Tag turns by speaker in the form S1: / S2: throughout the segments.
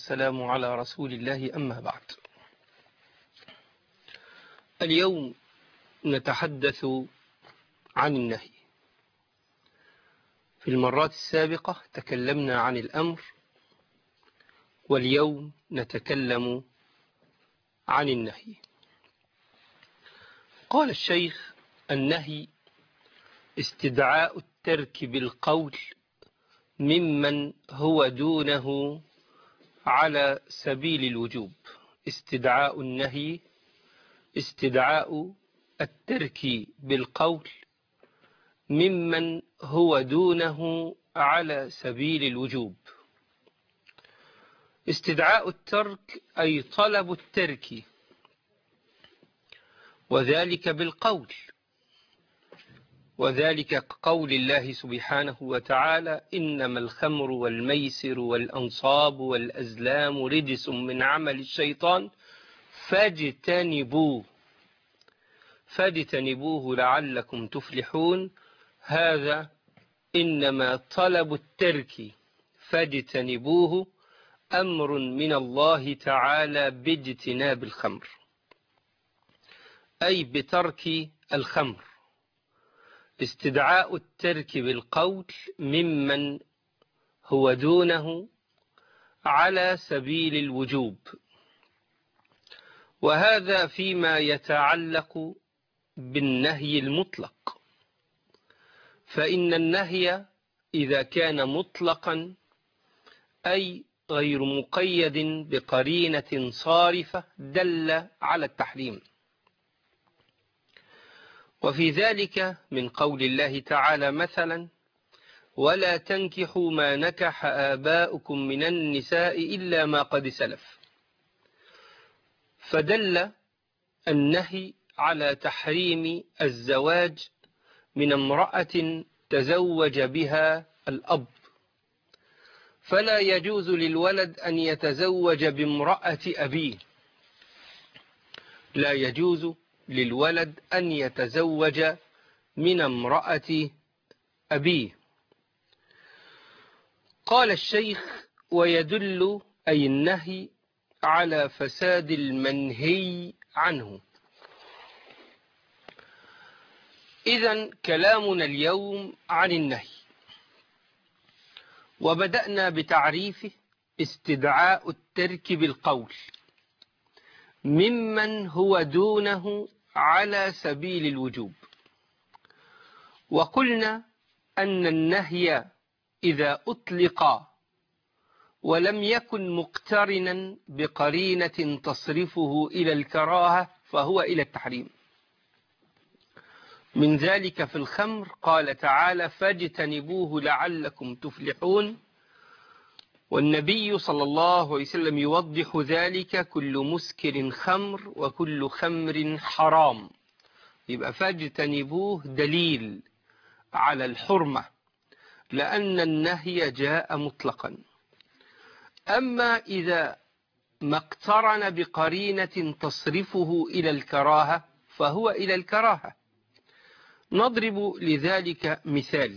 S1: والسلام على رسول الله، أما بعد. اليوم نتحدث عن النهي. في المرات السابقة تكلمنا عن الأمر، واليوم نتكلم عن النهي. قال الشيخ: النهي استدعاء الترك بالقول ممن هو دونه على سبيل الوجوب. استدعاء النهي استدعاء الترك بالقول ممن هو دونه على سبيل الوجوب. استدعاء الترك أي طلب الترك، وذلك بالقول، وذلك كقول الله سبحانه وتعالى: إنما الخمر والميسر والأنصاب والأزلام رجس من عمل الشيطان فاجتنبوه لعلكم تفلحون. هذا إنما طلب الترك فاجتنبوه أمر من الله تعالى باجتناب الخمر، أي بترك الخمر. استدعاء الترك بالقول ممن هو دونه على سبيل الوجوب، وهذا فيما يتعلق بالنهي المطلق. فإن النهي إذا كان مطلقا أي غير مقيد بقرينة صارفة دل على التحريم. وفي ذلك من قول الله تعالى مثلا: ولا تنكحوا ما نكح آباؤكم من النساء إلا ما قد سلف. فدل النهي على تحريم الزواج من امرأة تزوج بها الأب، فلا يجوز للولد أن يتزوج بامرأة أبيه، لا يجوز للولد أن يتزوج من امرأة أبيه. قال الشيخ: ويدل أي النهي على فساد المنهي عنه. إذن كلامنا اليوم عن النهي، وبدأنا بتعريفه: استدعاء الترك بالقول ممن هو دونه على سبيل الوجوب. وقلنا أن النهي إذا أطلق ولم يكن مقترنا بقرينة تصرفه إلى الكراهة فهو إلى التحريم. من ذلك في الخمر قال تعالى: فاجتنبوه لعلكم تفلحون. والنبي صلى الله عليه وسلم يوضح ذلك: كل مسكر خمر وكل خمر حرام. يبقى فاجتنبوه دليل على الحرمة، لأن النهي جاء مطلقا. أما إذا ما اقترن بقرينة تصرفه إلى الكراهة فهو إلى الكراهة. نضرب لذلك مثال.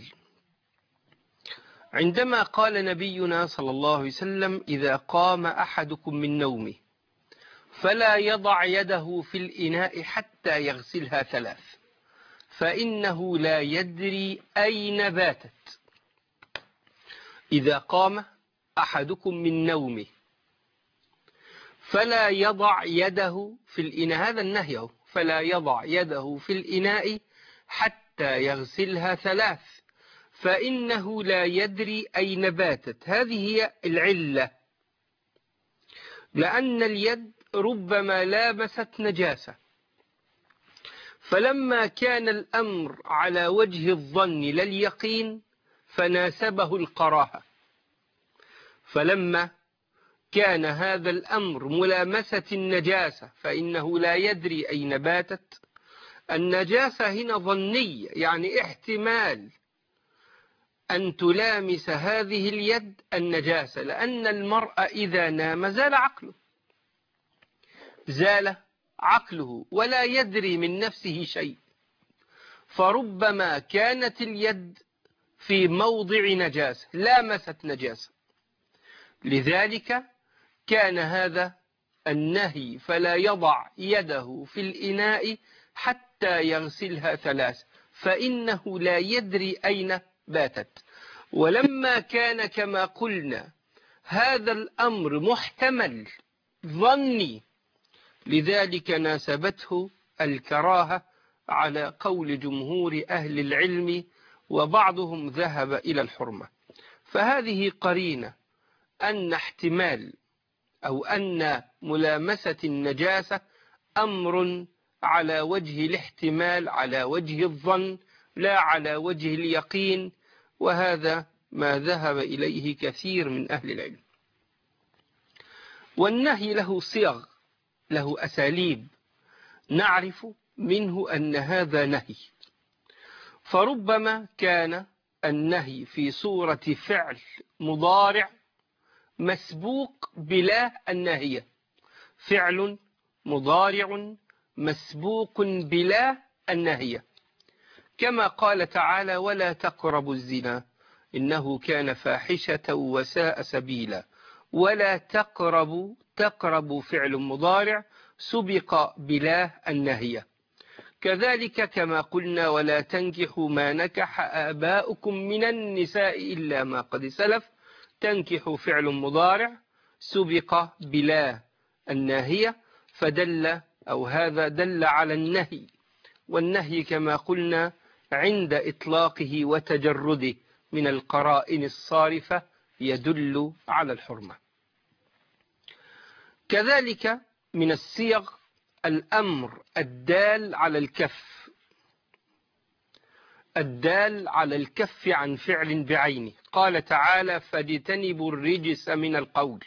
S1: عندما قال نبينا صلى الله عليه وسلم: إذا قام أحدكم من نومه فلا يضع يده في الإناء حتى يغسلها 3، فإنه لا يدري أين باتت. إذا قام أحدكم من نومه فلا يضع يده في الإناء، هذا النهي، فلا يضع يده في الإناء حتى يغسلها 3، فإنه لا يدري أين باتت. هذه هي العلة، لأن اليد ربما لامست نجاسة، فلما كان الأمر على وجه الظن لا اليقين فناسبه الكراهة. فلما كان هذا الأمر ملامسة النجاسة فإنه لا يدري أين باتت. النجاسة هنا ظنية، يعني احتمال أن تلامس هذه اليد النجاسة، لأن المرء إذا نام زال عقله ولا يدري من نفسه شيء، فربما كانت اليد في موضع نجاسة، لامست نجاسة. لذلك كان هذا النهي فلا يضع يده في الإناء حتى يغسلها 3 فإنه لا يدري أين باتت. ولما كان كما قلنا هذا الأمر محتمل ظني، لذلك ناسبته الكراهة على قول جمهور أهل العلم، وبعضهم ذهب إلى الحرمة. فهذه قرينة أن احتمال أو أن ملامسة النجاسة أمر على وجه الاحتمال، على وجه الظن، لا على وجه اليقين، وهذا ما ذهب إليه كثير من أهل العلم. والنهي له صيغ، له أساليب نعرف منه أن هذا نهي. فربما كان النهي في صورة فعل مضارع مسبوق بلا الناهية، فعل مضارع مسبوق بلا الناهية، كما قال تعالى: ولا تقربوا الزنا إنه كان فاحشة وساء سبيلا. ولا تقربوا فعل مضارع سبق بلا الناهية. كذلك كما قلنا: ولا تنكحوا ما نكح آباؤكم من النساء إلا ما قد سلف. تنكحوا فعل مضارع سبق بلا الناهية، فدل أو هذا دل على النهي، والنهي كما قلنا عند إطلاقه وتجرده من القرائن الصارفة يدل على الحرمة. كذلك من الصيغ الأمر الدال على الكف، الدال على الكف عن فعل بعينه. قال تعالى: فاجتنبوا الرجس من القول.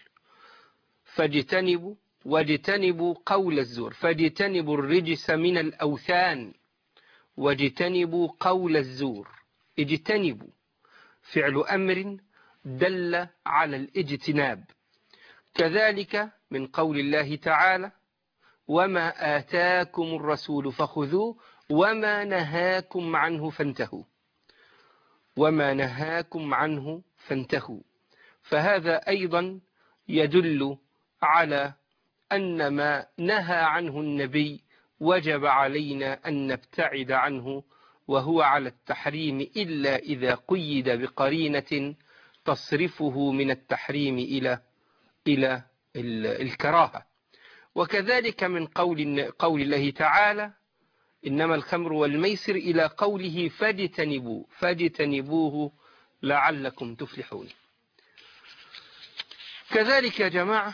S1: واجتنبوا قول الزور. فاجتنبوا الرجس من الأوثان واجتنبوا قول الزور. اجتنبوا فعل أمر دل على الاجتناب. كذلك من قول الله تعالى: وما آتاكم الرسول فخذوه وما نهاكم عنه فانتهوا. وما نهاكم عنه فانتهوا. فهذا أيضا يدل على أن ما نهى عنه النبي وجب علينا أن نبتعد عنه، وهو على التحريم إلا إذا قيد بقرينة تصرفه من التحريم إلى الكراهة. وكذلك من قول الله تعالى: إنما الخمر والميسر، إلى قوله: فاجتنبوه لعلكم تفلحون. كذلك يا جماعة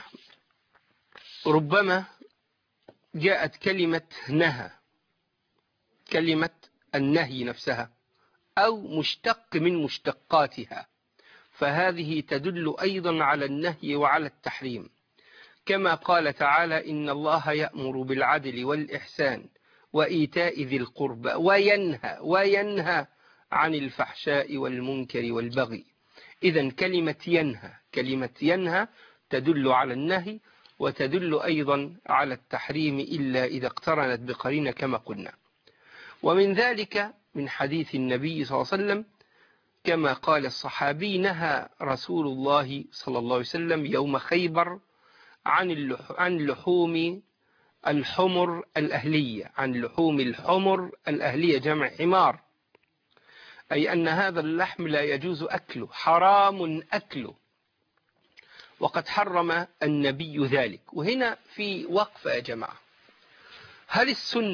S1: ربما جاءت كلمة نهى، كلمة النهي نفسها، أو مشتق من مشتقاتها، فهذه تدل أيضا على النهي وعلى التحريم، كما قال تعالى: إن الله يأمر بالعدل والإحسان وإيتاء ذي القربى وينهى عن الفحشاء والمنكر والبغي. إذن كلمة ينهى تدل على النهي، وتدل أيضا على التحريم إلا إذا اقترنت بقرينة كما قلنا. ومن ذلك من حديث النبي صلى الله عليه وسلم كما قال الصحابي: نهى رسول الله صلى الله عليه وسلم يوم خيبر عن لحوم الحمر الأهلية، عن لحوم الحمر الأهلية جمع حمار، أي أن هذا اللحم لا يجوز أكله، حرام أكله، وقد حرم النبي ذلك. وهنا في وقفة يا جماعة، هل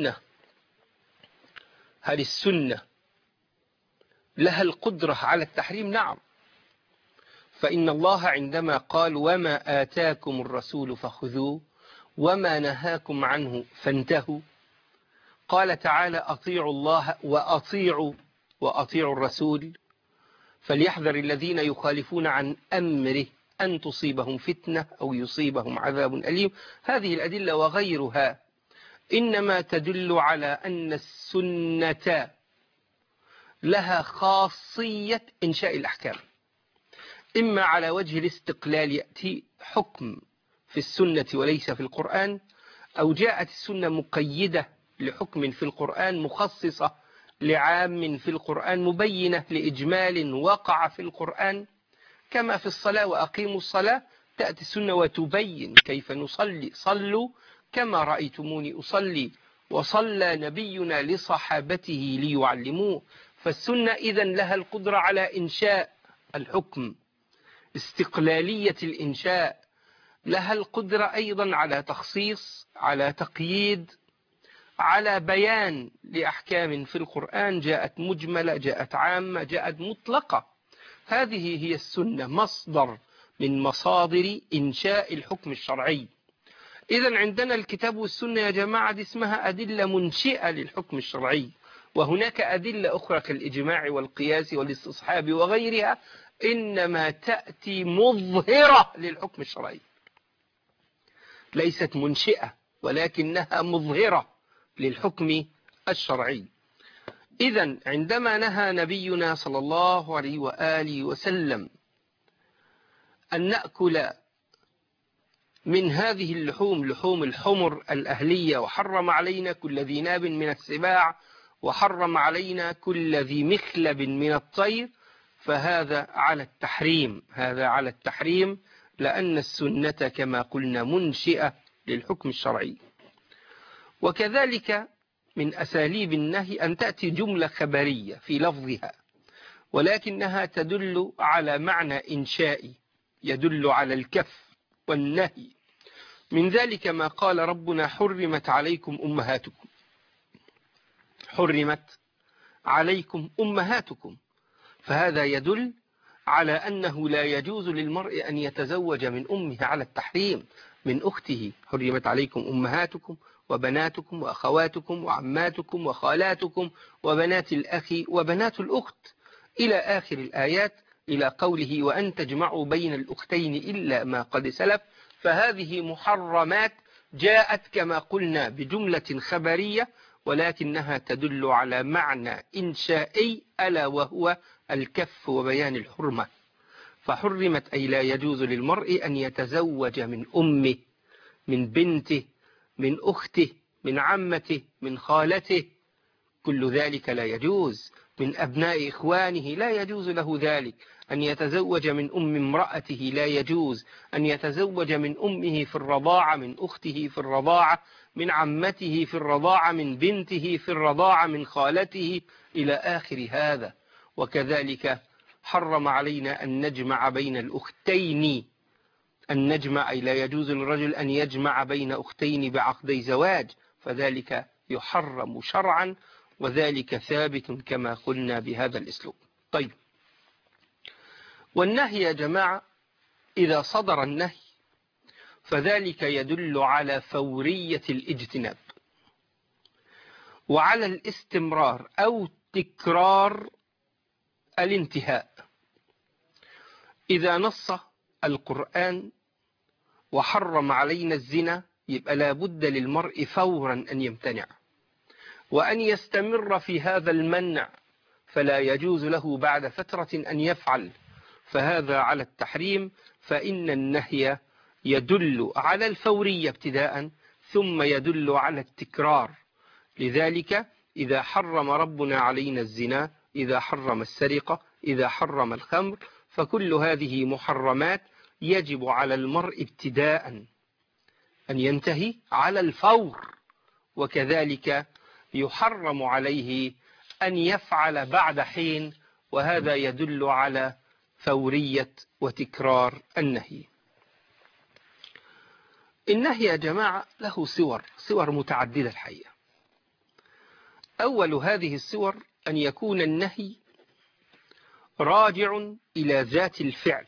S1: السنة لها القدرة على التحريم؟ نعم، فإن الله عندما قال: وما آتاكم الرسول فخذوه وما نهاكم عنه فانتهوا، قال تعالى: أطيعوا الله وأطيعوا الرسول فليحذر الذين يخالفون عن أمره أن تصيبهم فتنة أو يصيبهم عذاب أليم. هذه الأدلة وغيرها إنما تدل على أن السنة لها خاصية إنشاء الأحكام، إما على وجه الاستقلال يأتي حكم في السنة وليس في القرآن، أو جاءت السنة مقيدة لحكم في القرآن مخصصة لعام في القرآن مبينة لإجمال وقع في القرآن، كما في الصلاة: وأقيموا الصلاة تأتي السنة وتبين كيف نصلي. صلوا كما رأيتموني أصلي، وصلى نبينا لصحابته ليعلموه. فالسنة إذن لها القدرة على إنشاء الحكم، استقلالية الإنشاء، لها القدرة أيضا على تخصيص، على تقييد، على بيان لأحكام في القرآن جاءت مجملة، جاءت عامة، جاءت مطلقة. هذه هي السنة، مصدر من مصادر إنشاء الحكم الشرعي. إذن عندنا الكتاب والسنة يا جماعة دي اسمها أدلة منشئة للحكم الشرعي، وهناك أدلة أخرى كالإجماع والقياس والاستصحاب وغيرها إنما تأتي مظهرة للحكم الشرعي، ليست منشئة ولكنها مظهرة للحكم الشرعي. إذن عندما نهى نبينا صلى الله عليه وآله وسلم أن نأكل من هذه اللحوم، لحوم الحمر الأهلية، وحرم علينا كل ذي ناب من السباع، وحرم علينا كل ذي مخلب من الطير، فهذا على التحريم، هذا على التحريم، لأن السنة كما قلنا منشئة للحكم الشرعي. وكذلك من أساليب النهي أن تأتي جملة خبرية في لفظها ولكنها تدل على معنى إنشائي، يدل على الكف والنهي. من ذلك ما قال ربنا حرمت عليكم أمهاتكم، حرمت عليكم أمهاتكم، فهذا يدل على أنه لا يجوز للمرء أن يتزوج من أمه على التحريم، من أخته. حرمت عليكم أمهاتكم وبناتكم وأخواتكم وعماتكم وخالاتكم وبنات الأخ وبنات الأخت إلى آخر الآيات، إلى قوله وأن تجمعوا بين الأختين إلا ما قد سلف. فهذه محرمات جاءت كما قلنا بجملة خبرية، ولكنها تدل على معنى إنشائي ألا وهو الكف وبيان الحرمة. فحرمت أي لا يجوز للمرء أن يتزوج من أمه، من بنته، من أخته، من عمته، من خالته، كل ذلك لا يجوز. من أبناء إخوانه لا يجوز له ذلك. أن يتزوج من أم امرأته لا يجوز. أن يتزوج من أمه في الرضاعة، من أخته في الرضاعة، من عمته في الرضاعة، من بنته في الرضاعة، من خالته إلى آخر هذا. وكذلك حرم علينا أن نجمع بين الأختين، أن نجمع أي لا يجوز للرجل أن يجمع بين أختين بعقدي زواج، فذلك يحرم شرعا، وذلك ثابت كما قلنا بهذا الأسلوب. طيب، والنهي يا جماعة إذا صدر النهي فذلك يدل على فورية الاجتناب وعلى الاستمرار أو تكرار الانتهاء. إذا نص القرآن وحرم علينا الزنا يبقى لا بد للمرء فورا أن يمتنع وأن يستمر في هذا المنع، فلا يجوز له بعد فترة أن يفعل، فهذا على التحريم. فإن النهي يدل على الفورية ابتداء ثم يدل على التكرار. لذلك إذا حرم ربنا علينا الزنا، إذا حرم السرقة، إذا حرم الخمر، فكل هذه محرمات يجب على المرء ابتداء أن ينتهي على الفور، وكذلك يحرم عليه أن يفعل بعد حين، وهذا يدل على فورية وتكرار النهي. النهي يا جماعة له صور متعددة الحقيقة. أول هذه الصور أن يكون النهي راجع إلى ذات الفعل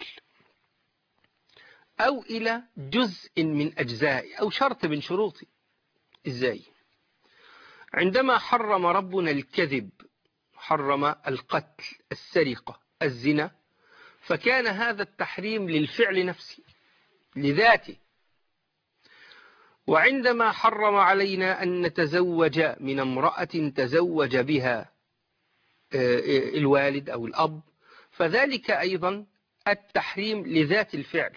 S1: أو إلى جزء من أجزائه أو شرط من شروطه. إزاي؟ عندما حرم ربنا الكذب، حرم القتل، السرقة، الزنا، فكان هذا التحريم للفعل نفسه لذاته. وعندما حرم علينا أن نتزوج من امرأة تزوج بها الوالد أو الأب، فذلك أيضا التحريم لذات الفعل.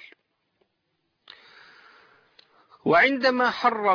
S1: وعندما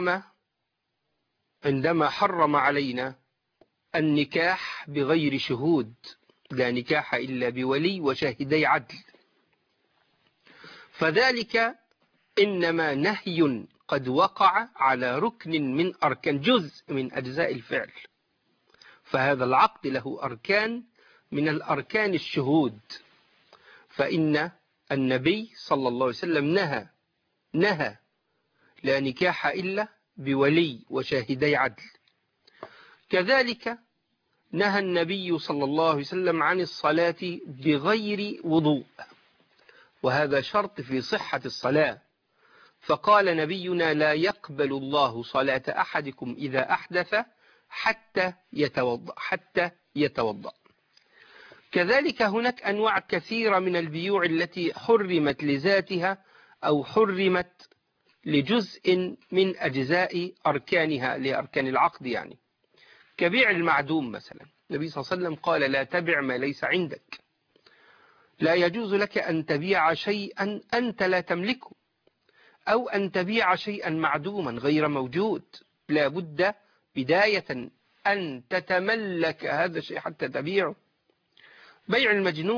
S1: حرم علينا النكاح بغير شهود، لا نكاح إلا بولي وشاهدي عدل، فذلك إنما نهي قد وقع على ركن من أركان، جزء من أجزاء الفعل. فهذا العقد له أركان، من الأركان الشهود. فإن النبي صلى الله عليه وسلم نهى لا نكاح إلا بولي وشاهدي عدل. كذلك نهى النبي صلى الله عليه وسلم عن الصلاة بغير وضوء، وهذا شرط في صحة الصلاة. فقال نبينا: لا يقبل الله صلاة أحدكم إذا أحدث حتى يتوضأ. كذلك هناك أنواع كثيرة من البيوع التي حرمت لذاتها أو حرمت لجزء من أجزاء أركانها، لأركان العقد يعني، كبيع المعدوم مثلا. النبي صلى الله عليه وسلم قال: لا تبع ما ليس عندك. لا يجوز لك أن تبيع شيئا أنت لا تملكه، أو أن تبيع شيئا معدوما غير موجود. لا بد بداية أن تتملك هذا الشيء حتى تبيعه. بيع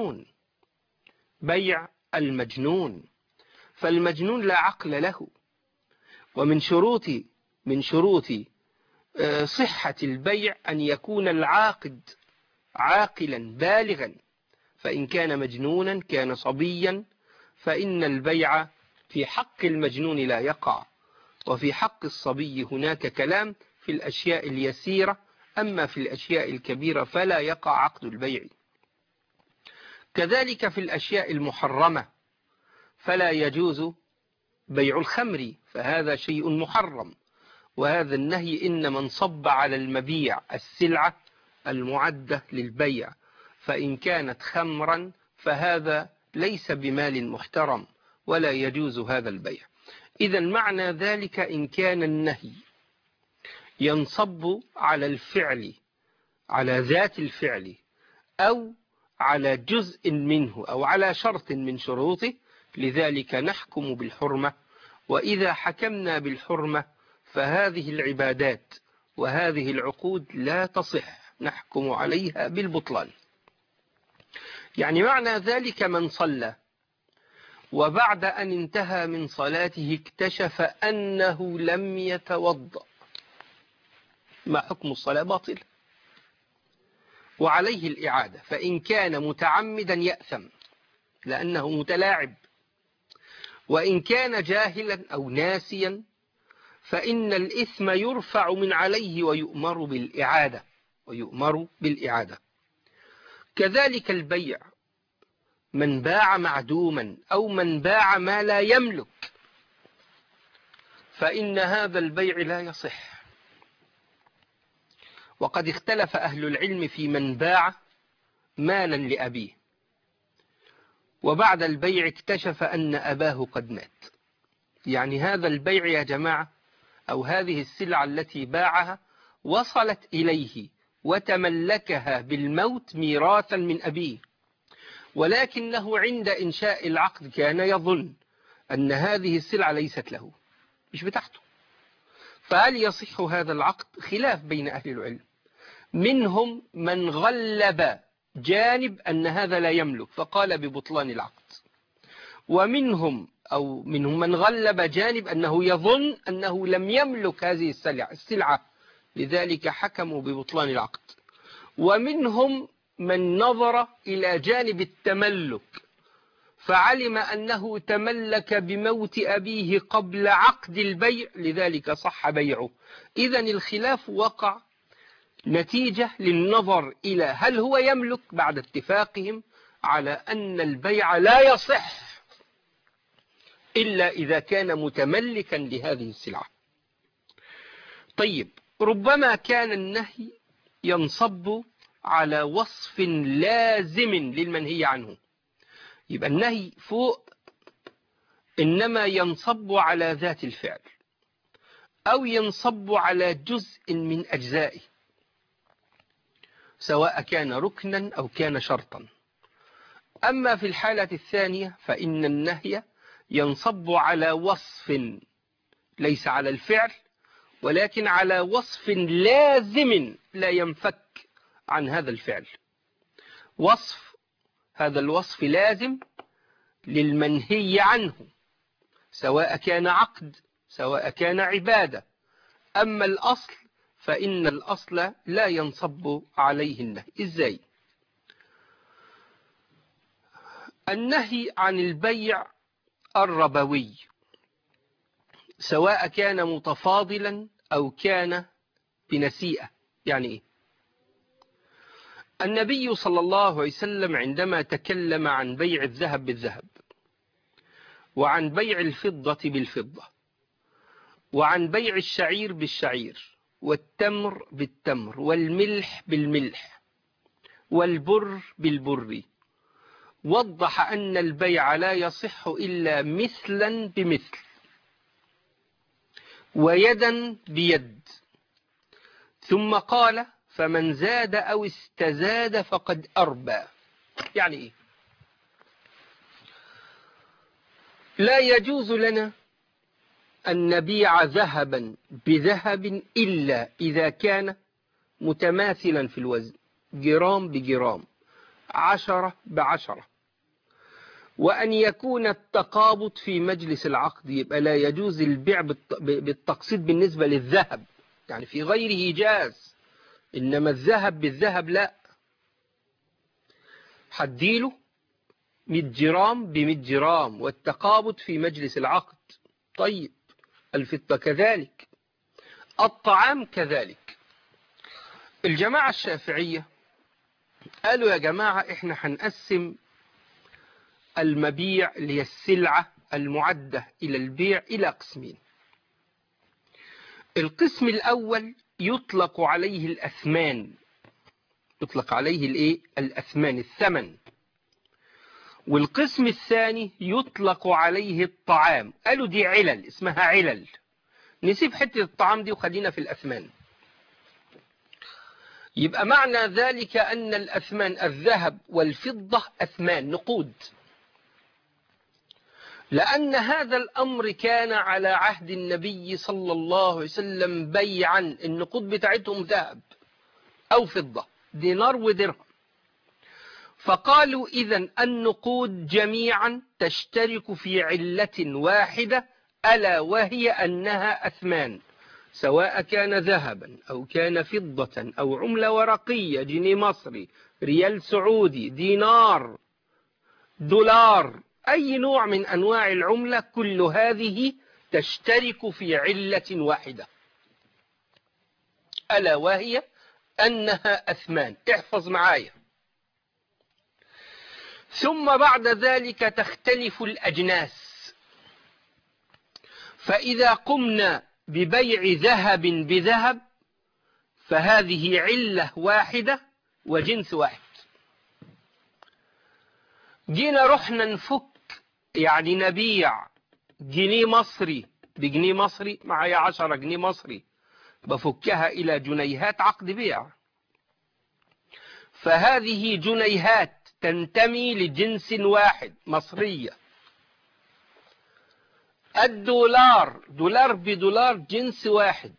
S1: المجنون، فالمجنون لا عقل له. ومن شروط صحة البيع أن يكون العاقد عاقلا بالغا، فإن كان مجنونا كان صبيا، فإن البيع في حق المجنون لا يقع، وفي حق الصبي هناك كلام في الأشياء اليسيرة، أما في الأشياء الكبيرة فلا يقع عقد البيع. كذلك في الأشياء المحرمة فلا يجوز بيع الخمر، فهذا شيء محرم، وهذا النهي إنما انصب على المبيع، السلعة المعدة للبيع. فإن كانت خمرا فهذا ليس بمال محترم ولا يجوز هذا البيع. إذا معنى ذلك إن كان النهي ينصب على الفعل، على ذات الفعل، أو على جزء منه، أو على شرط من شروطه، لذلك نحكم بالحرمة. وإذا حكمنا بالحرمة فهذه العبادات وهذه العقود لا تصح، نحكم عليها بالبطلان. يعني معنى ذلك: من صلى وبعد أن انتهى من صلاته اكتشف أنه لم يتوضأ، ما حكم الصلاة؟ باطل، وعليه الإعادة. فإن كان متعمدا يأثم لأنه متلاعب، وإن كان جاهلا أو ناسيا فإن الإثم يرفع من عليه ويؤمر بالإعادة. كذلك البيع، من باع معدوما أو من باع ما لا يملك فإن هذا البيع لا يصح. وقد اختلف أهل العلم في من باع مالا لأبيه وبعد البيع اكتشف أن أباه قد مات. يعني هذا البيع يا جماعة، أو هذه السلعة التي باعها وصلت إليه وتملكها بالموت ميراثا من أبيه، ولكنه عند إنشاء العقد كان يظن أن هذه السلعة ليست له، مش بتاعته. فهل يصح هذا العقد؟ خلاف بين أهل العلم. منهم من غلب جانب أن هذا لا يملك فقال ببطلان العقد، ومنهم من غلب جانب أنه يظن أنه لم يملك هذه السلعة لذلك حكموا ببطلان العقد. ومنهم من نظر إلى جانب التملك فعلم أنه تملك بموت أبيه قبل عقد البيع لذلك صح بيعه. إذن الخلاف وقع نتيجة للنظر إلى هل هو يملك، بعد اتفاقهم على أن البيع لا يصح إلا إذا كان متملكا لهذه السلعة. طيب، ربما كان النهي ينصب على وصف لازم للمنهي عنه، يبقى النهي فوق إنما ينصب على ذات الفعل أو ينصب على جزء من أجزائه، سواء كان ركنا أو كان شرطا. أما في الحالة الثانية فإن النهي ينصب على وصف ليس على الفعل، ولكن على وصف لازم لا ينفك عن هذا الفعل. هذا الوصف لازم للمنهي عنه، سواء كان عقد سواء كان عبادة. أما الأصل فإن الأصل لا ينصب عليه النهي. إزاي؟ النهي عن البيع الربوي سواء كان متفاضلا أو كان بنسيئة. يعني إيه؟ النبي صلى الله عليه وسلم عندما تكلم عن بيع الذهب بالذهب، وعن بيع الفضة بالفضة، وعن بيع الشعير بالشعير، والتمر بالتمر، والملح بالملح، والبر بالبر، وضح أن البيع لا يصح إلا مثلا بمثل، ويدا بيد، ثم قال: فمن زاد أو استزاد فقد أربى. يعني إيه؟ لا يجوز لنا أن نبيع ذهبا بذهب إلا إذا كان متماثلا في الوزن، جرام بجرام، 10 ب10، وأن يكون التقابض في مجلس العقد. يبقى لا يجوز البيع بالتقسيط بالنسبة للذهب، يعني في غيره جاز، إنما الذهب بالذهب لا. حديله 100 جرام ب100 جرام، والتقابض في مجلس العقد. طيب، الفضة كذلك، الطعام كذلك. الجماعة الشافعية قالوا: يا جماعة إحنا هنقسم المبيع اللي هي السلعة المعدة إلى البيع إلى قسمين. القسم الأول يطلق عليه الأثمان، يطلق عليه الإيه؟ الأثمان، الثمن. والقسم الثاني يطلق عليه الطعام. قالوا دي علل، اسمها علل. نسيب حتة الطعام دي وخلينا في الأثمان. يبقى معنى ذلك أن الأثمان الذهب والفضة أثمان، نقود، لأن هذا الأمر كان على عهد النبي صلى الله عليه وسلم بيعا. النقود بتاعتهم ذهب أو فضة، دينار ودرهم. فقالوا: إذن النقود جميعا تشترك في علة واحدة، ألا وهي أنها أثمان، سواء كان ذهبا أو كان فضة أو عملة ورقية، جنيه مصري، ريال سعودي، دينار، دولار، أي نوع من أنواع العملة، كل هذه تشترك في علة واحدة، ألا وهي أنها أثمان. احفظ معايا. ثم بعد ذلك تختلف الأجناس. فإذا قمنا ببيع ذهب بذهب فهذه علة واحدة وجنس واحد. جينا رحنا نفك، يعني نبيع جنيه مصري بجنيه مصري، معايا 10 جنيه مصري، بفكها إلى جنيهات، عقد بيع. فهذه جنيهات تنتمي لجنس واحد، مصرية. الدولار، دولار بدولار، جنس واحد.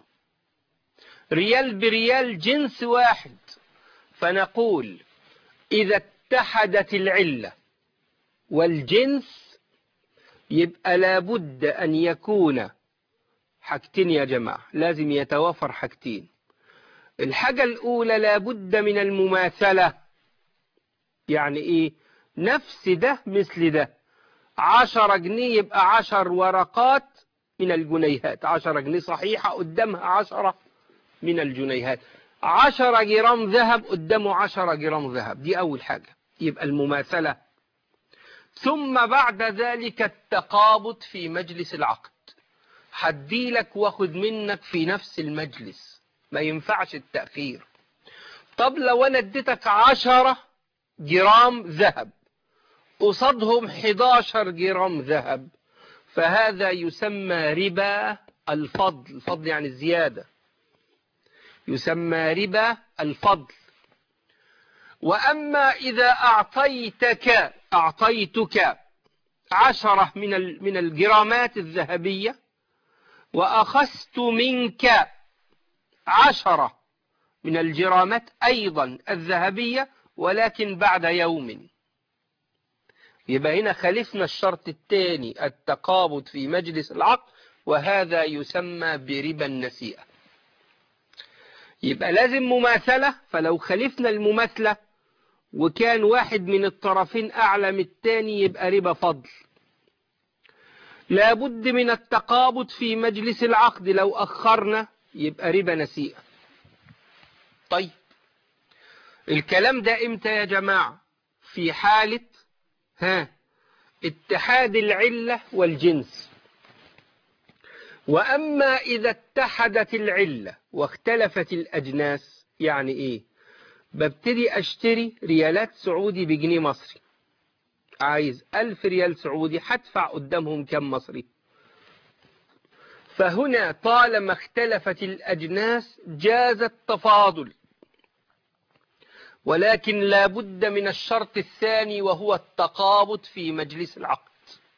S1: ريال بريال، جنس واحد. فنقول: إذا اتحدت العلة والجنس يبقى لابد أن يكون حاجتين يا جماعة، لازم يتوافر حاجتين. الحاجة الأولى لابد من المماثلة. يعني إيه؟ نفس ده مثل ده. 10 جنيه يبقى 10 ورقات من الجنيهات، 10 جنيه صحيحة قدامها 10 من الجنيهات. 10 جرام ذهب قدامه 10 جرام ذهب. دي أول حاجة، يبقى المماثلة. ثم بعد ذلك التقابض في مجلس العقد. هديلك واخد منك في نفس المجلس، ما ينفعش التأخير. طب لو أنا اديتك 10 جرام ذهب قصادهم 11 جرام ذهب، فهذا يسمى ربا الفضل. الفضل يعني الزيادة، يسمى ربا الفضل. وأما إذا أعطيتك 10 من الجرامات الذهبية، وأخذت منك 10 من الجرامات أيضا الذهبية، ولكن بعد يوم، يبقى هنا خالفنا الشرط الثاني التقابض في مجلس العقد، وهذا يسمى بربا النسيئة. يبقى لازم مماثلة، فلو خالفنا المماثلة وكان واحد من الطرفين أعلى من الثاني يبقى ربا فضل. لابد من التقابض في مجلس العقد، لو أخرنا يبقى ربا نسيئة. طيب الكلام ده امتى يا جماعة؟ في حالة اتحاد العلة والجنس. وأما إذا اتحدت العلة واختلفت الأجناس، يعني إيه؟ ببتدي أشتري ريالات سعودي بجنيه مصري، عايز 1000 ريال سعودي، هدفع قدامهم كم مصري؟ فهنا طالما اختلفت الأجناس جاز التفاضل، ولكن لا بد من الشرط الثاني وهو التقابض في مجلس العقد.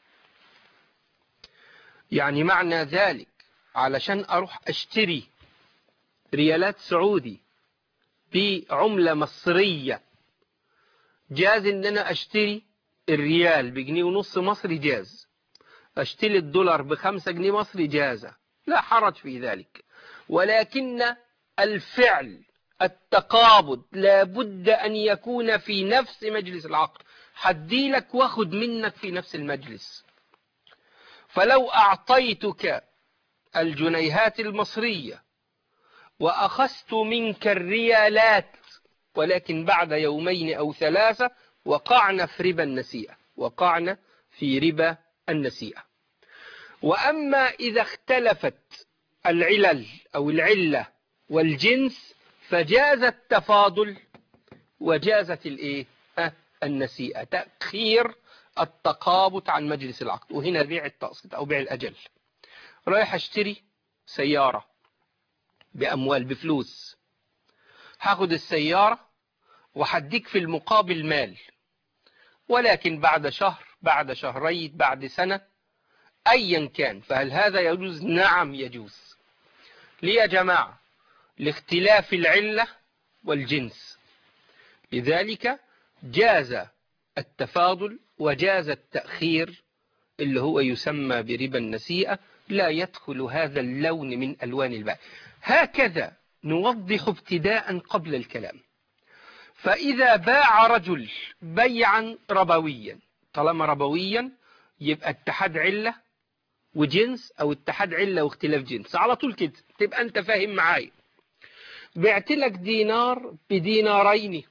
S1: يعني معنى ذلك علشان أروح أشتري ريالات سعودي بعملة مصرية جاز إن أنا أشتري الريال بجنيه ونص مصري، جاز أشتري الدولار ب5 جنيه مصري، جازة، لا حرج في ذلك. ولكن الفعل التقابض لابد أن يكون في نفس مجلس العقد، حدي لك واخد منك في نفس المجلس. فلو أعطيتك الجنيهات المصرية وأخذت منك الريالات، ولكن بعد يومين أو 3 وقعنا في ربا النسيئة، وقعنا في ربا النسيئة. وأما إذا اختلفت العلل أو العلة والجنس فجاز التفاضل وجازت النسيئة، تأخير التقابض عن مجلس العقد. وهنا بيع التقسيط أو بيع الأجل. رايح اشتري سيارة بأموال، بفلوس، هاخد السيارة وحديك في المقابل مال، ولكن بعد شهر، بعد شهرين، بعد سنة، أيا كان، فهل هذا يجوز؟ نعم يجوز. ليه يا جماعة؟ لاختلاف العلة والجنس، لذلك جاز التفاضل وجاز التأخير اللي هو يسمى بربا النسيئة، لا يدخل هذا اللون من ألوان البيع. هكذا نوضح ابتداء قبل الكلام. فإذا باع رجل بيعا ربويا، طالما ربويا يبقى اتحاد علة وجنس أو اتحاد علة واختلاف جنس على طول كده، تبقى أنت فاهم معايا. بعت لك دينار بدينارين،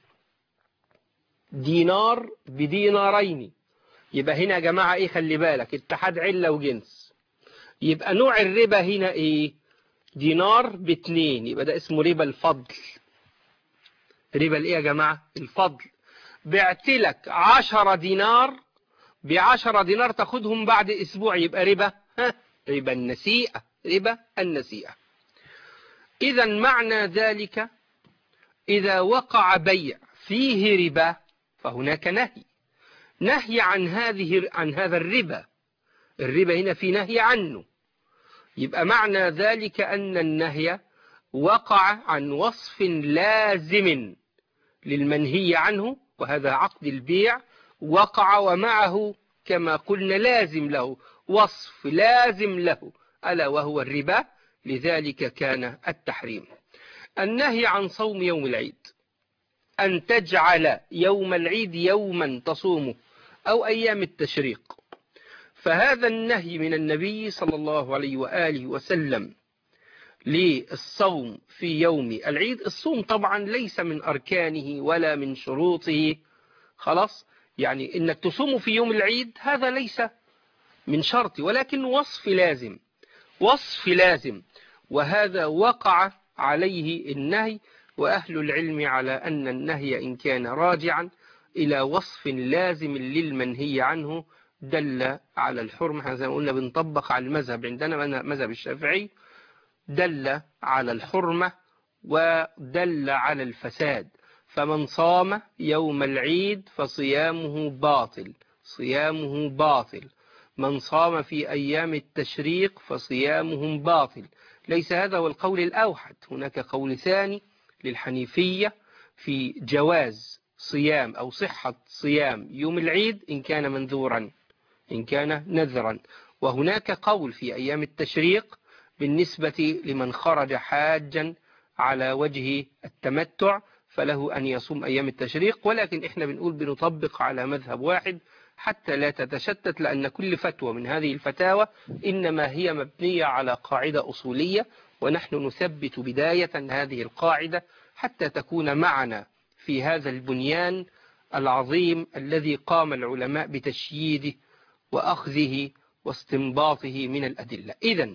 S1: دينار بدينارين، يبقى هنا يا جماعة ايه؟ خلي بالك، اتحاد علة وجنس. يبقى نوع الربا هنا ايه؟ دينار ب2، يبقى ده اسمه ربا الفضل. ربا الايه يا جماعة؟ الفضل. بعت لك 10 دينار ب10 دينار تاخدهم بعد اسبوع، يبقى ربا ربا النسيئة، ربا النسيئة. اذا معنى ذلك اذا وقع بيع فيه ربا فهناك نهي عن هذا الربا. الربا هنا في نهي عنه، يبقى معنى ذلك أن النهي وقع عن وصف لازم للمنهي عنه، وهذا عقد البيع وقع ومعه كما قلنا لازم له، وصف لازم له، ألا وهو الربا. لذلك كان التحريم. النهي عن صوم يوم العيد، أن تجعل يوم العيد يوما تصومه أو أيام التشريق، فهذا النهي من النبي صلى الله عليه وآله وسلم للصوم في يوم العيد. الصوم طبعا ليس من أركانه ولا من شروطه، خلاص، يعني إنك تصوم في يوم العيد هذا ليس من شرط، ولكن وصف لازم، وصف لازم، وهذا وقع عليه النهي. وأهل العلم على أن النهي إن كان راجعا إلى وصف لازم للمنهي عنه دل على الحرمة. زي ما قلنا بنطبق على المذهب، عندنا مذهب الشافعي دل على الحرمة ودل على الفساد. فمن صام يوم العيد فصيامه باطل، صيامه باطل. من صام في أيام التشريق فصيامهم باطل. ليس هذا هو القول الأوحد، هناك قول ثاني للحنيفية في جواز صيام أو صحة صيام يوم العيد إن كان منذورا، إن كان نذرا. وهناك قول في أيام التشريق بالنسبة لمن خرج حاجا على وجه التمتع فله أن يصوم أيام التشريق، ولكن إحنا بنقول بنطبق على مذهب واحد حتى لا تتشتت، لأن كل فتوى من هذه الفتاوى إنما هي مبنية على قاعدة أصولية، ونحن نثبت بداية هذه القاعدة حتى تكون معنا في هذا البنيان العظيم الذي قام العلماء بتشييده وأخذه واستنباطه من الأدلة.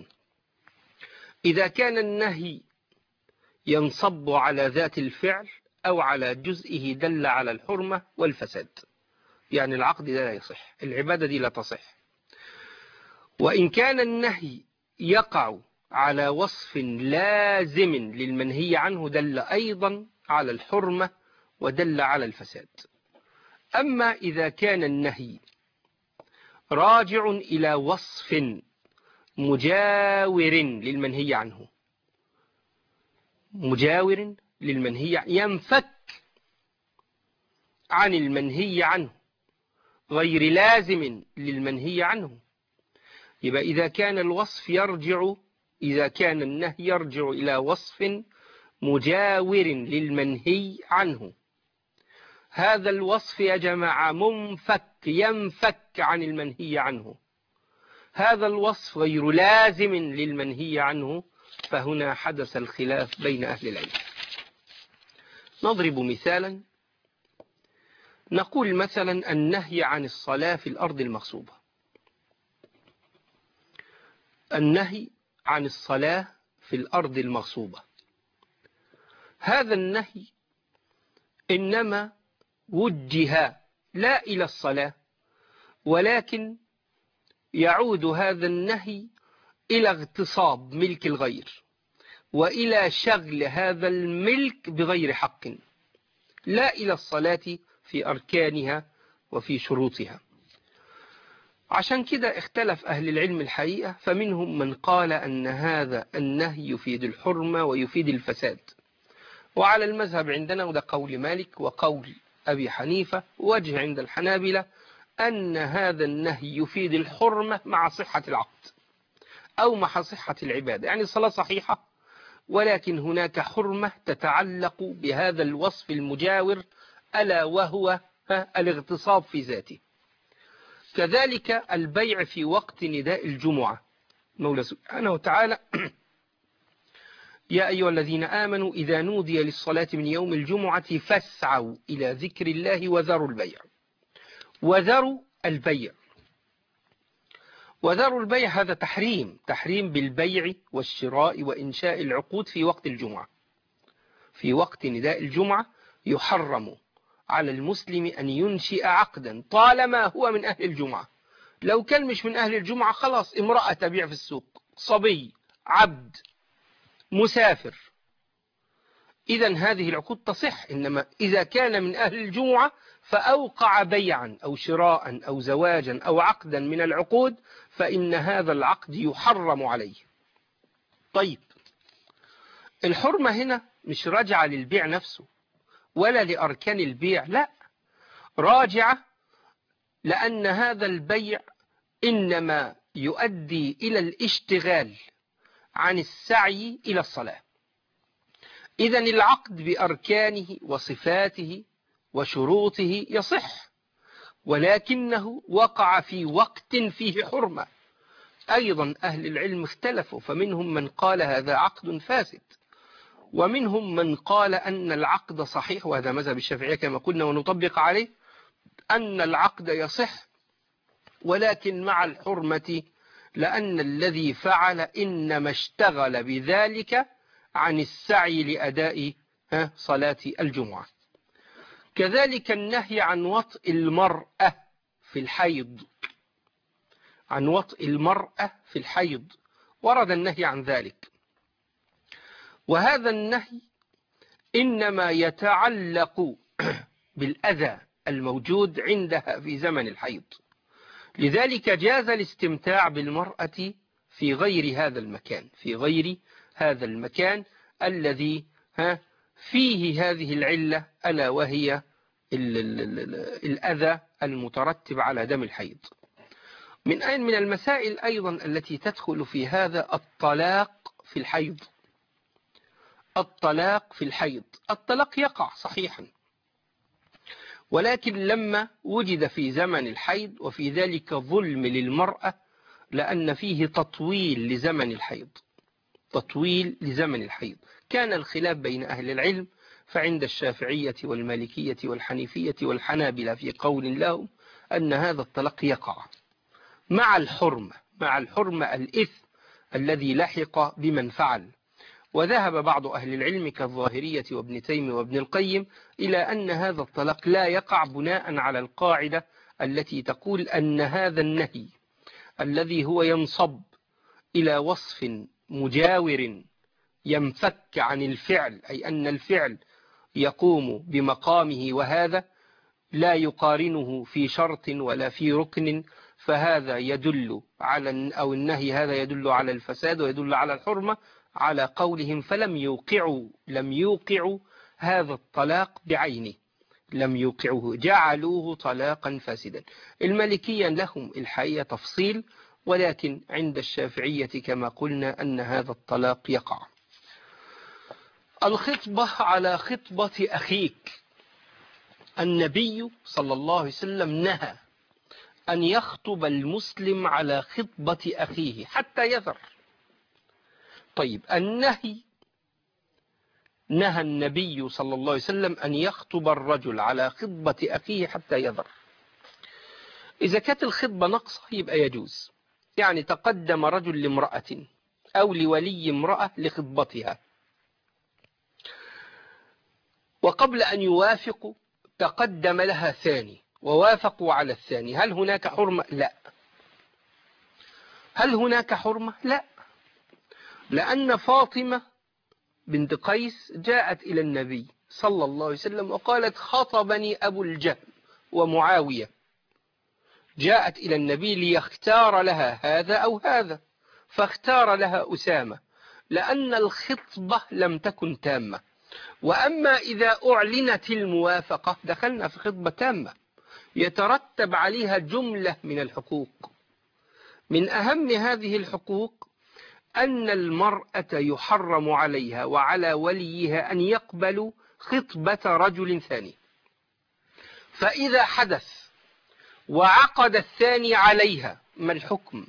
S1: إذا كان النهي ينصب على ذات الفعل أو على جزئه دل على الحرمة والفساد، يعني العقد لا يصح، العبادة دي لا تصح. وإن كان النهي يقع على وصف لازم للمنهي عنه دل أيضا على الحرمة ودل على الفساد. أما إذا كان النهي راجع إلى وصف مجاور للمنهي عنه، مجاور للمنهي ينفك عن المنهي عنه غير لازم للمنهي عنه، يبقى إذا كان النهي يرجع إلى وصف مجاور للمنهي عنه، هذا الوصف يا جماعة ينفك عن المنهي عنه، هذا الوصف غير لازم للمنهي عنه، فهنا حدث الخلاف بين أهل العلم. نضرب مثالا، نقول مثلا النهي عن الصلاة في الأرض المغصوبة، النهي عن الصلاة في الأرض المغصوبة، هذا النهي إنما وجه لا إلى الصلاة، ولكن يعود هذا النهي إلى اغتصاب ملك الغير وإلى شغل هذا الملك بغير حق، لا إلى الصلاة في أركانها وفي شروطها. عشان كده اختلف أهل العلم الحقيقة، فمنهم من قال أن هذا النهي يفيد الحرمة ويفيد الفساد، وعلى المذهب عندنا، وده قول مالك وقول أبي حنيفة وجه عند الحنابلة، أن هذا النهي يفيد الحرمة مع صحة العقد أو مع صحة العبادة، يعني الصلاة صحيحة ولكن هناك حرمة تتعلق بهذا الوصف المجاور، ألا وهو الاغتصاب في ذاته. كذلك البيع في وقت نداء الجمعة، مولى سبحانه وتعالى يا أيها الذين آمنوا إذا نودي للصلاة من يوم الجمعة فاسعوا إلى ذكر الله وذروا البيع. وذروا البيع، وذروا البيع هذا تحريم بالبيع والشراء وإنشاء العقود في وقت الجمعة. في وقت نداء الجمعة يحرم على المسلم أن ينشئ عقدا طالما هو من أهل الجمعة. لو كان مش من أهل الجمعة خلاص، امرأة تبيع في السوق، صبي، عبد، مسافر، إذن هذه العقود تصح. إنما إذا كان من أهل الجمعة فأوقع بيعا أو شراء أو زواجا أو عقدا من العقود، فإن هذا العقد يحرم عليه. طيب، الحرمة هنا مش راجعة للبيع نفسه ولا لأركان البيع، لا، راجعة لأن هذا البيع إنما يؤدي إلى الاشتغال عن السعي إلى الصلاة. إذن العقد بأركانه وصفاته وشروطه يصح، ولكنه وقع في وقت فيه حرمة. أيضا أهل العلم اختلفوا، فمنهم من قال هذا عقد فاسد، ومنهم من قال أن العقد صحيح، وهذا مذهب الشافعية كما قلنا ونطبق عليه، أن العقد يصح ولكن مع الحرمة، لأن الذي فعل إنما اشتغل بذلك عن السعي لأداء صلاة الجمعة. كذلك النهي عن وطئ المرأة في الحيض، عن وطئ المرأة في الحيض ورد النهي عن ذلك، وهذا النهي إنما يتعلق بالأذى الموجود عندها في زمن الحيض، لذلك جاز الاستمتاع بالمرأة في غير هذا المكان، في غير هذا المكان الذي فيه هذه العلة، ألا وهي الأذى المترتب على دم الحيض. من المسائل أيضا التي تدخل في هذا الطلاق في الحيض. الطلاق في الحيض، الطلاق يقع صحيحا، ولكن لما وجد في زمن الحيض وفي ذلك ظلم للمرأة، لأن فيه تطويل لزمن الحيض، تطويل لزمن الحيض. كان الخلاف بين أهل العلم، فعند الشافعية والمالكية والحنيفية والحنابلة في قول لهم أن هذا الطلاق يقع مع الحرمة الإثم الذي لحق بمن فعل. وذهب بعض أهل العلم كالظاهرية وابن تيمية وابن القيم إلى أن هذا الطلاق لا يقع بناء على القاعدة التي تقول أن هذا النهي الذي هو ينصب إلى وصف مجاور ينفك عن الفعل، أي أن الفعل يقوم بمقامه، وهذا لا يقارنه في شرط ولا في ركن، فهذا يدل على، أو النهي هذا يدل على الفساد ويدل على الحرمة على قولهم، فلم يوقعوا هذا الطلاق بعينه، لم يوقعوه، جعلوه طلاقا فاسدا. المالكية لهم الحقيقة تفصيل، ولكن عند الشافعية كما قلنا أن هذا الطلاق يقع. الخطبة على خطبة أخيك، النبي صلى الله عليه وسلم نهى أن يخطب المسلم على خطبة أخيه حتى يذر. طيب، نهى النبي صلى الله عليه وسلم أن يخطب الرجل على خطبة أخيه حتى يذر. إذا كانت الخطبة نقصة يبقى يجوز، يعني تقدم رجل لامرأة أو لولي امرأة لخطبتها، وقبل أن يوافقوا تقدم لها ثاني ووافقوا على الثاني، هل هناك حرمة؟ لا. هل هناك حرمة؟ لا، لأن فاطمة بنت قيس جاءت إلى النبي صلى الله عليه وسلم وقالت خطبني أبو الجهم ومعاوية، جاءت إلى النبي ليختار لها هذا أو هذا، فاختار لها أسامة، لأن الخطبة لم تكن تامة. وأما إذا أعلنت الموافقة دخلنا في خطبة تامة يترتب عليها جملة من الحقوق. من أهم هذه الحقوق أن المرأة يحرم عليها وعلى وليها أن يقبلوا خطبة رجل ثاني، فإذا حدث وعقد الثاني عليها ما الحكم؟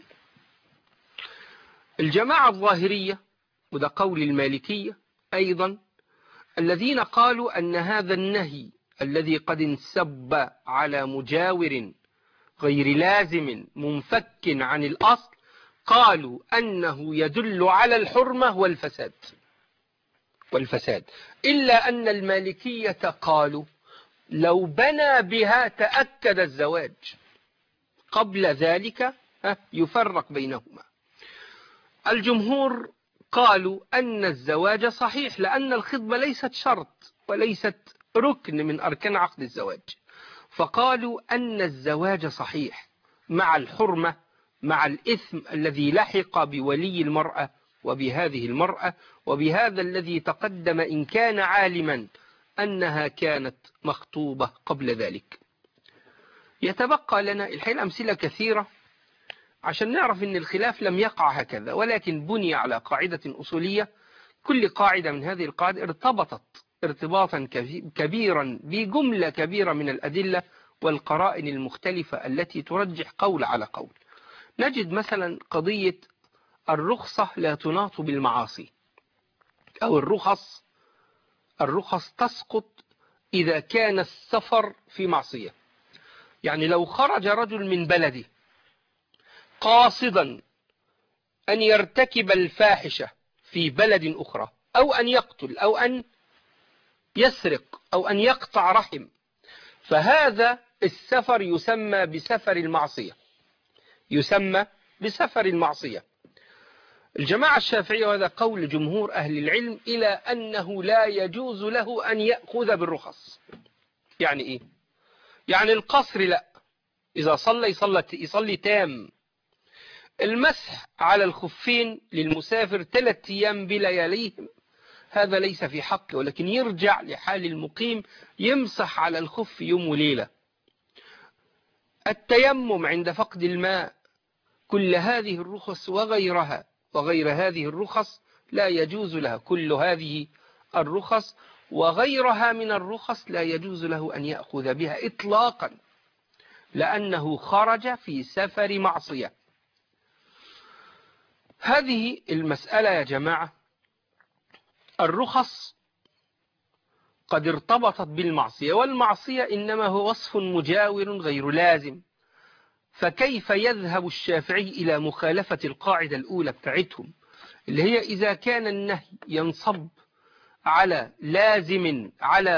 S1: الجماعة الظاهرية، وده قول المالكية أيضا، الذين قالوا أن هذا النهي الذي قد انسب على مجاور غير لازم منفك عن الأصل، قالوا أنه يدل على الحرمة والفساد، إلا أن المالكية قالوا لو بنى بها تأكد الزواج، قبل ذلك يفرق بينهما. الجمهور قالوا أن الزواج صحيح، لأن الخطبة ليست شرط وليست ركن من أركان عقد الزواج، فقالوا أن الزواج صحيح مع الحرمة، مع الإثم الذي لحق بولي المرأة وبهذه المرأة وبهذا الذي تقدم، إن كان عالما أنها كانت مخطوبة قبل ذلك. يتبقى لنا الحين أمثلة كثيرة عشان نعرف أن الخلاف لم يقع هكذا، ولكن بني على قاعدة أصولية. كل قاعدة من هذه القاعدة ارتبطت ارتباطا كبيرا بجملة كبيرة من الأدلة والقرائن المختلفة التي ترجح قول على قول. نجد مثلا قضية الرخصة لا تناط بالمعاصي، أو الرخص تسقط إذا كان السفر في معصية. يعني لو خرج رجل من بلده قاصدا أن يرتكب الفاحشة في بلد أخرى، أو أن يقتل أو أن يسرق أو أن يقطع رحم، فهذا السفر يسمى بسفر المعصية. الجماعة الشافعية، وهذا قول جمهور أهل العلم، إلى أنه لا يجوز له أن يأخذ بالرخص. يعني إيه؟ يعني القصر لا، إذا يصلي تام. المسح على الخفين للمسافر 3 أيام بلياليهم، هذا ليس في حقه، ولكن يرجع لحال المقيم، يمسح على الخف يوم وليلة. التيمم عند فقد الماء، كل هذه الرخص وغيرها وغير هذه الرخص لا يجوز لها، كل هذه الرخص وغيرها من الرخص لا يجوز له أن يأخذ بها إطلاقا، لأنه خرج في سفر معصية. هذه المسألة يا جماعة، الرخص قد ارتبطت بالمعصية، والمعصية إنما هو وصف مجاور غير لازم، فكيف يذهب الشافعي إلى مخالفة القاعدة الأولى بتاعتهم اللي هي إذا كان النهي ينصب على لازم،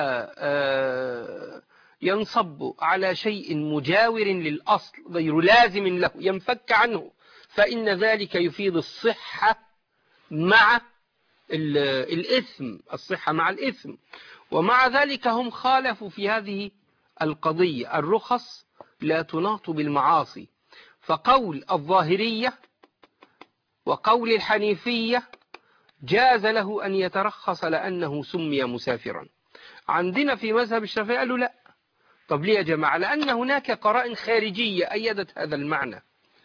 S1: ينصب على شيء مجاور للأصل غير لازم له ينفك عنه، فإن ذلك يفيد الصحة مع الإثم، الصحة مع الإثم. ومع ذلك هم خالفوا في هذه القضية، الرخص لا تناط بالمعاصي، فقول الظاهرية وقول الحنيفية جاز له أن يترخص لأنه سمي مسافرا. عندنا في مذهب الشافعي قالوا لا. طب ليه يا جماعة؟ لأن هناك قرائن خارجية أيدت هذا المعنى.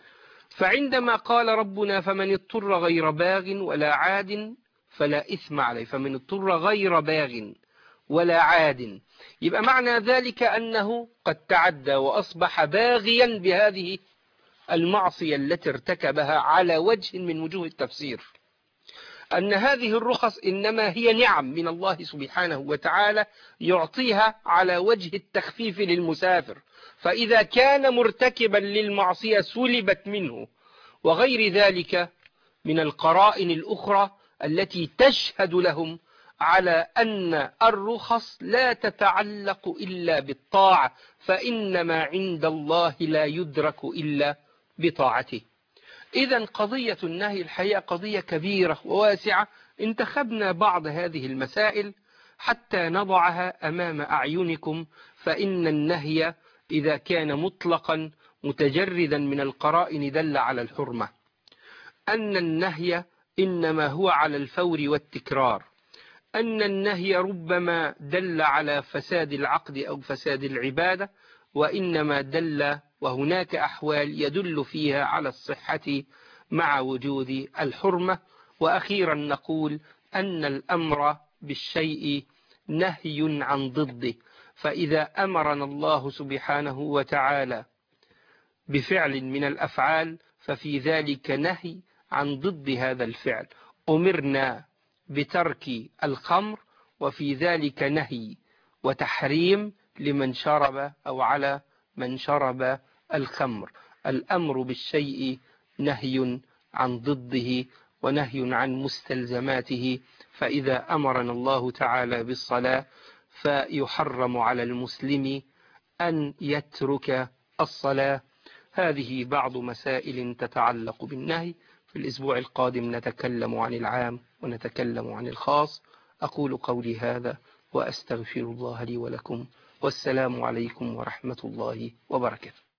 S1: فعندما قال ربنا فمن اضطر غير باغ ولا عاد فلا إثم عليه، فمن اضطر غير باغ ولا عاد، يبقى معنى ذلك أنه قد تعدى وأصبح باغيا بهذه المعصية التي ارتكبها على وجه من وجوه التفسير، أن هذه الرخص إنما هي نعم من الله سبحانه وتعالى يعطيها على وجه التخفيف للمسافر، فإذا كان مرتكبا للمعصية سلبت منه، وغير ذلك من القرائن الأخرى التي تشهد لهم على أن الرخص لا تتعلق إلا بالطاعة، فإنما عند الله لا يدرك إلا بطاعته. إذن قضية النهي الحقيقة قضية كبيرة وواسعة، انتخبنا بعض هذه المسائل حتى نضعها أمام أعينكم. فإن النهي إذا كان مطلقا متجردا من القرائن دل على الحرمة، أن النهي إنما هو على الفور والتكرار، أن النهي ربما دل على فساد العقد أو فساد العبادة، وإنما دل وهناك أحوال يدل فيها على الصحة مع وجود الحرمة. وأخيرا نقول أن الأمر بالشيء نهي عن ضده، فإذا أمرنا الله سبحانه وتعالى بفعل من الأفعال ففي ذلك نهي عن ضد هذا الفعل. أمرنا بترك الخمر وفي ذلك نهي وتحريم لمن شرب أو على من شرب الخمر. الأمر بالشيء نهي عن ضده ونهي عن مستلزماته، فإذا أمرنا الله تعالى بالصلاة فيحرم على المسلم أن يترك الصلاة. هذه بعض مسائل تتعلق بالنهي. في الأسبوع القادم نتكلم عن العام ونتكلم عن الخاص. أقول قولي هذا وأستغفر الله لي ولكم، والسلام عليكم ورحمة الله وبركاته.